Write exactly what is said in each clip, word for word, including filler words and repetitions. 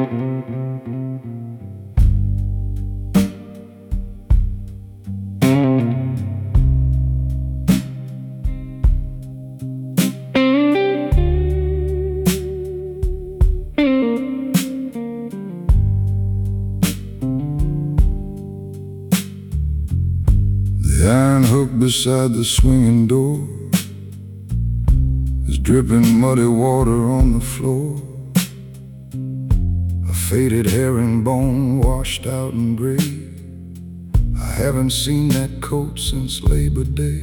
The iron hook beside the swinging door is dripping muddy water on the floor. A faded herringbone washed out and gray. I haven't seen that coat since Labor Day.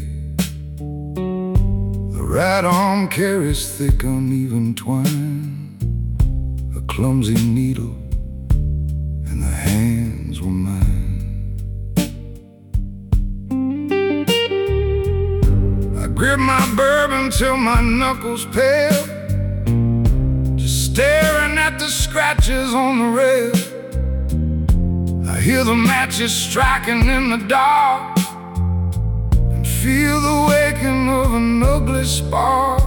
The right arm carries thick uneven twine, a clumsy needle, and the hands were mine. Grip my bourbon till my knuckles pale, just staring at the scratches on the rail. I hear the matches striking in the dark and feel the waking of an ugly spark.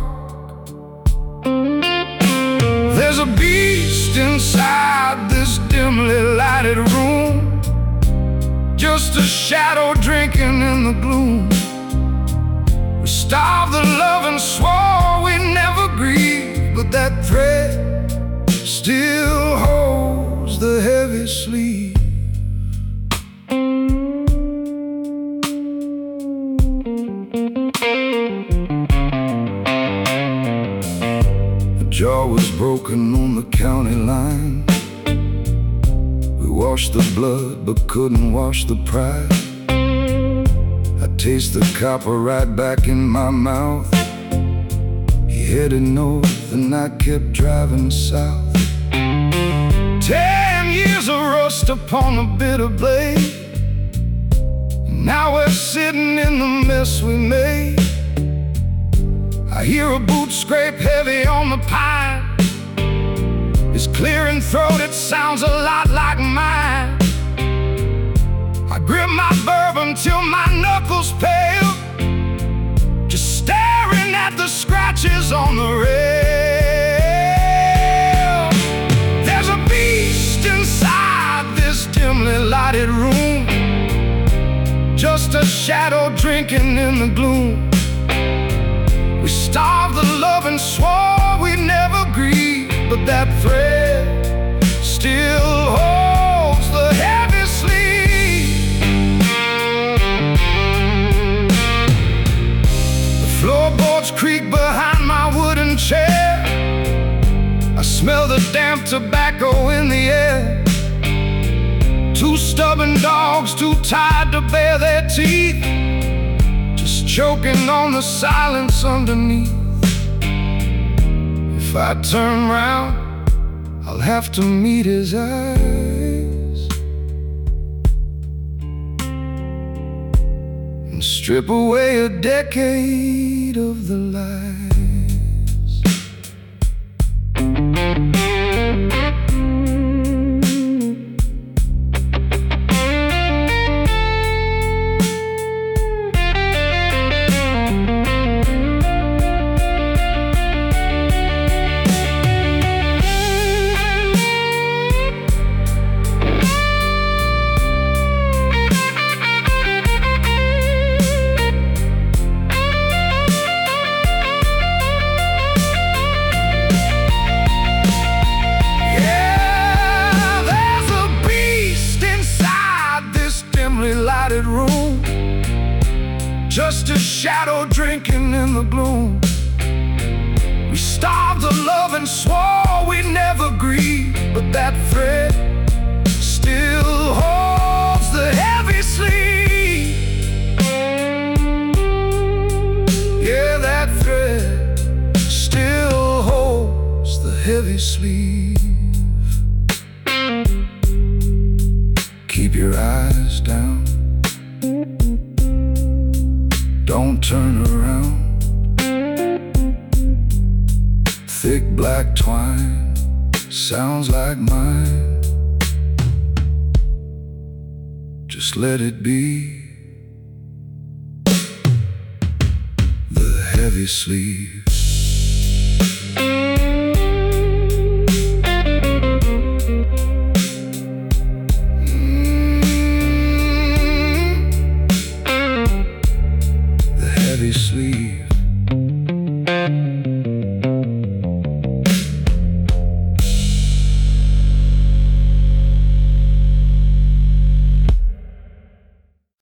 There's a beast inside this dimly lighted room, just a shadow drinking in the gloom. We starved the love and swore we'd never grieve, but that thread still holds the heavy sleeve. The jaw was broken on the county line. We washed the blood but couldn't wash the pride. I taste the copper right back in my mouth. He headed north and I kept driving south. Ten years of rust upon a bitter blade. Now we're sitting in the mess we made. I hear a boot scrape heavy on the pine. His clearing throat, it sounds a lot like mine. I grip my bourbon till my knuckles pale, just staring at the scratches on the rail. There's a beast inside this dimly lighted room, just a shadow drinking in the gloom. We starved the love and swore we'd never grieve, but that thread still holds the heavy sleeve. The floorboards creak behind my wooden chair. I smell the damp tobacco in the air. Two stubborn dogs, too tired to bare their teeth, just choking on the silence underneath. If I turn round, I'll have to meet his eyes and strip away a decade of the lies. Room, just a shadow drinking in the gloom. We starved the love and swore we'd never grieve, but that thread still holds the heavy sleeve. Yeah, that thread still holds the heavy sleeve. Keep your eyes down, don't turn around. Thick black twine sounds like mine. Just let it be the heavy sleeve.